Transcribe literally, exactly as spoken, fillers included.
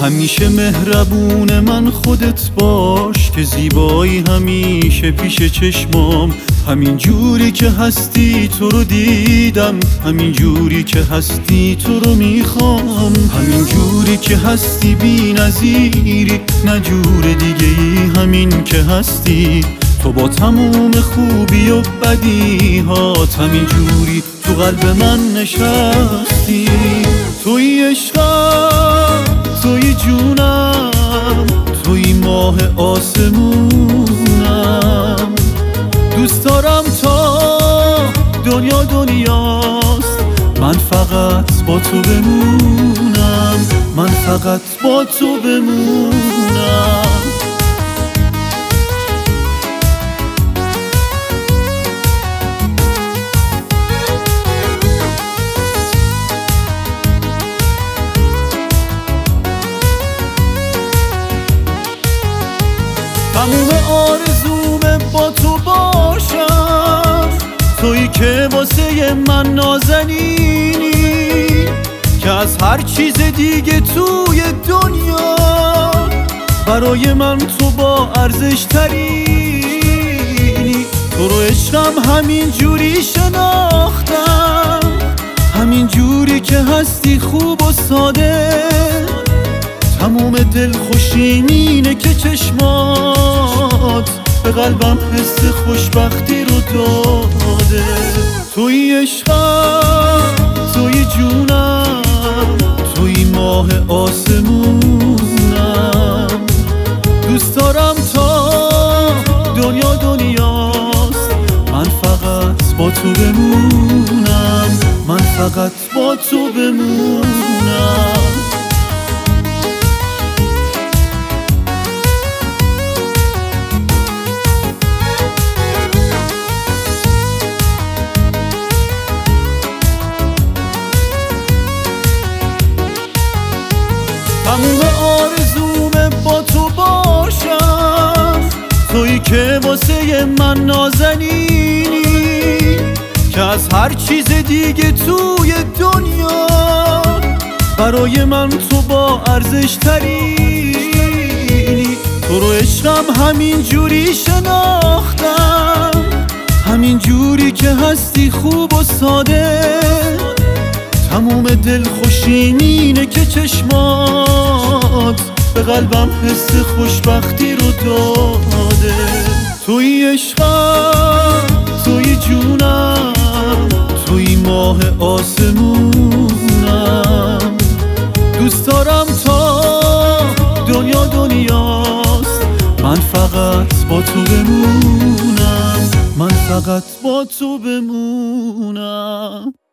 همیشه مهربون من خودت باش که زیبایی همیشه پیش چشمام. همین جوری که هستی تو رو دیدم، همین جوری که هستی تو رو میخوام. همین جوری که هستی بی نظیری، نه جور دیگه ای همین که هستی تو با تموم خوبی و بدی هات. همین جوری تو قلب من نشستی. توی عشقم، توی جونم، توی ماه آسمونم. دوست دارم تا دنیا دنیاست، من فقط با تو بمونم، من فقط با تو بمونم. تموم آرزومه با تو باشم، تویی که واسه من نازنینی، که از هر چیز دیگه توی دنیا برای من تو با ارزش ترینی. تو رو عشقم همین جوری شناختم، همین جوری که هستی خوب و ساده. تموم دل خوشینینه که چشمات به قلبم حس خوشبختی رو داده. توی عشقم، توی جونم، توی ماه آسمونم. دوست دارم تا دنیا دنیاست، من فقط با تو بمونم، من فقط با تو بمونم. تموم آرزومه با تو باشم، تویی که واسه من نازنینی، که از هر چیز دیگه توی دنیا برای من تو با ارزش ترینی. تو رو عشقم همین جوری شناختم، همین جوری که هستی خوب و ساده. تموم دل خوشینینه که چشمات به قلبم حس خوشبختی رو داده. توی عشقم، توی جونم، توی ماه آسمونم. دوست دارم تا دنیا دنیاست، من فقط با تو بمونم، من فقط با تو بمونم.